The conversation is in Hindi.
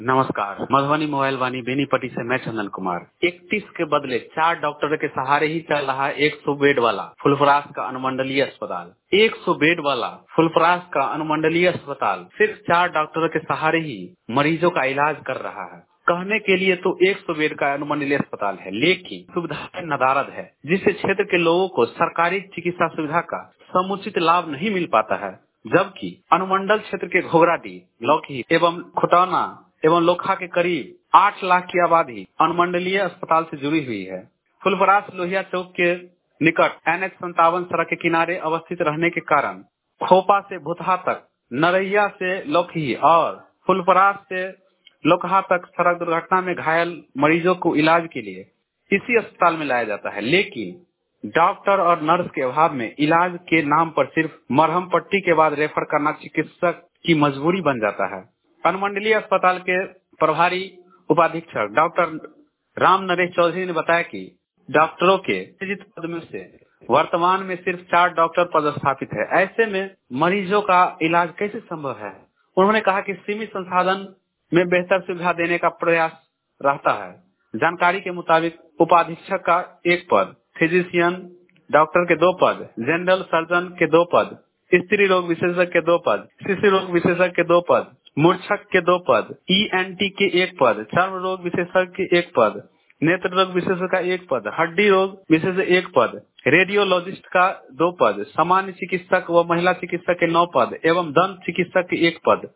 नमस्कार। मधुबनी मोबाइल वाणी बेनीपट्टी से मैं चंदन कुमार। 31 के बदले 4 डॉक्टरों के सहारे ही चल रहा 100 बेड वाला फुलपरास का अनुमंडलीय अस्पताल। 100 बेड वाला फुलपरास का अनुमंडलीय अस्पताल सिर्फ 4 डॉक्टरों के सहारे ही मरीजों का इलाज कर रहा है। कहने के लिए तो 100 बेड का अनुमंडलीय अस्पताल है, लेकिन सुविधा नदारद है, जिससे क्षेत्र के लोगों को सरकारी चिकित्सा सुविधा का समुचित लाभ नहीं मिल पाता है। जबकि अनुमंडल क्षेत्र के घोघराडीह, लौकी एवं खुटौना एवं लोखा के करीब 8 लाख की आबादी अनुमंडलीय अस्पताल से जुड़ी हुई है। फुलपरास लोहिया चौक के निकट NH 57 सड़क के किनारे अवस्थित रहने के कारण खोपा से भुतहा तक, नरैया से लौकी और फुलपरास से लोकहा तक सड़क दुर्घटना में घायल मरीजों को इलाज के लिए इसी अस्पताल में लाया जाता है, लेकिन डॉक्टर और नर्स के अभाव में इलाज के नाम पर सिर्फ मरहम पट्टी के बाद रेफर करना चिकित्सक की मजबूरी बन जाता है। अनुमंडलीय अस्पताल के प्रभारी उपाधीक्षक डॉक्टर राम नरेश चौधरी ने बताया कि डॉक्टरों के सृजित पद में से वर्तमान में सिर्फ 4 डॉक्टर पदस्थापित है। ऐसे में मरीजों का इलाज कैसे संभव है? उन्होंने कहा कि सीमित संसाधन में बेहतर सुविधा देने का प्रयास रहता है। जानकारी के मुताबिक उपाधीक्षक का 1 पद, फिजिशियन डॉक्टर के 2 पद, जनरल सर्जन के 2 पद, स्त्री रोग विशेषज्ञ के 2 पद, शिशु रोग विशेषज्ञ के 2 पद, मूर्छक के 2 पद, ENT के 1 पद, चर्म रोग विशेषज्ञ के 1 पद, नेत्र रोग विशेषज्ञ का 1 पद, हड्डी रोग विशेषज्ञ 1 पद, रेडियोलॉजिस्ट का 2 पद, सामान्य चिकित्सक व महिला चिकित्सक के 9 पद एवं दंत चिकित्सक के 1 पद